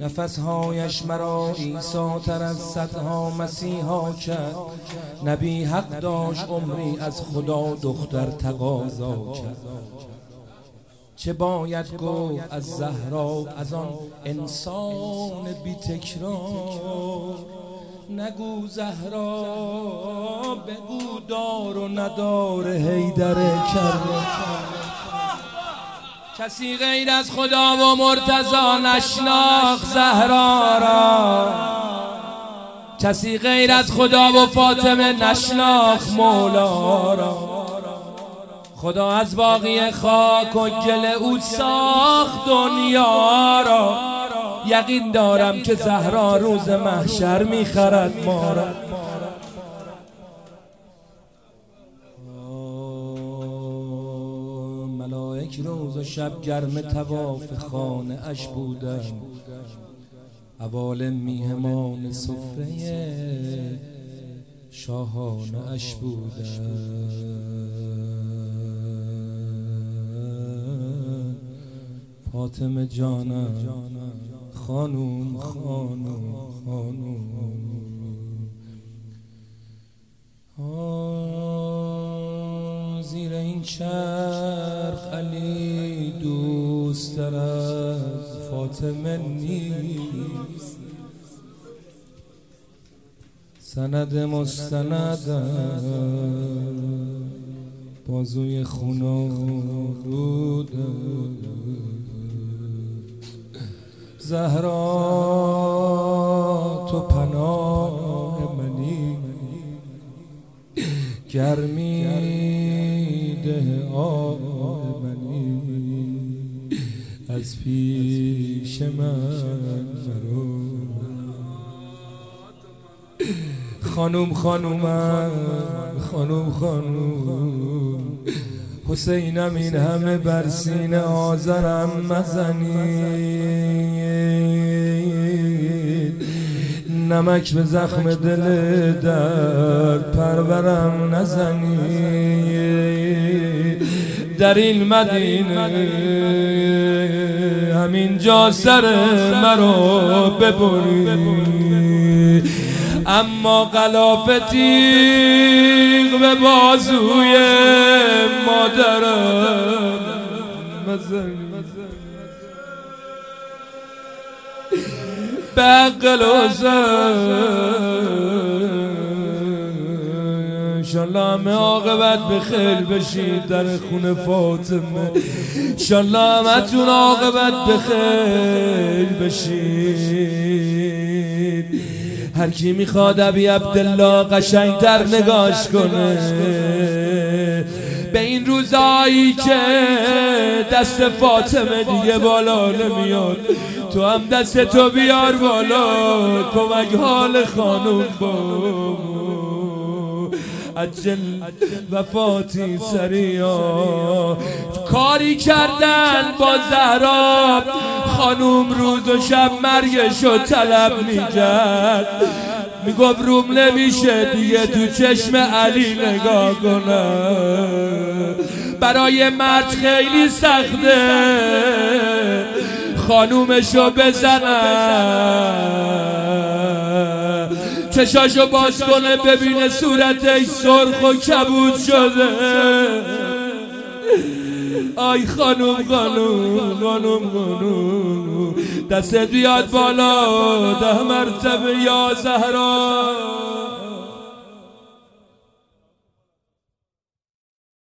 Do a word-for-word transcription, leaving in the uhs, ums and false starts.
نفسهایش مرا عیسی تر از صدها مسیحا کرد. نبی حق داشت عمری از خدا دختر تقاضا کرد. چه باید گفت از زهرا از آن انسان بی تکرار؟ نگو زهرا بگو دار و ندار حیدر کرم. کسی غیر از خدا و مرتضی نشناخت زهرا را، کسی غیر از خدا و فاطمه نشناخت مولا را. خدا از باقی خاک و گل او ساخت دنیا را. یقین دارم که زهرا روز محشر میخرد ما را. ملائک روز و شب گرم طواف خانه اش بودند، عوالم میهمان سفره شاهانه اش بودند. فاطمه جانم خانوم خانوم خانوم، زیر این چرخ علی دوست تر از فاطمه نیست. سند مستندم بازوی خون رودم. زهرا تو پناه منی، گرمی ده آه منی، از پیش من مرو. خانوم خانومم خانوم خانوم، حسینم این همه بر سینه آذرم مزنید. نمک به زخم دل درد پرورم نزنید. در این مدینه همین جا سر مرا ببرید، اما غلاف تیغ به بازوی مادرم مزنید. به عقل و انشالله همه عاقبت به خیر بشید در خون فاطمه. انشالله همه تون عاقبت به خیر بشید. هر کی میخواد ابی عبدالله قشنگتر نگاش کنه به این روزایی که دست فاطمه دیگه بالا نمیاد، تو هم دست تو بیار بالا، کمک حال خانوم با عجل وفاتی سریا. کاری کردن با زهرا، خانوم روز و شب مرگشو طلب میکرد. میگفت روم نمیشه دیگه تو چشم علی نگاه کنم. برای مرد خیلی سخته خانومشو بزنم، چشاشو باز کنه ببینه صورتش سرخ و کبود شده. آی خانوم خانوم خانوم خانوم، دست بیاد بالا ده مرتبه یا زهرا.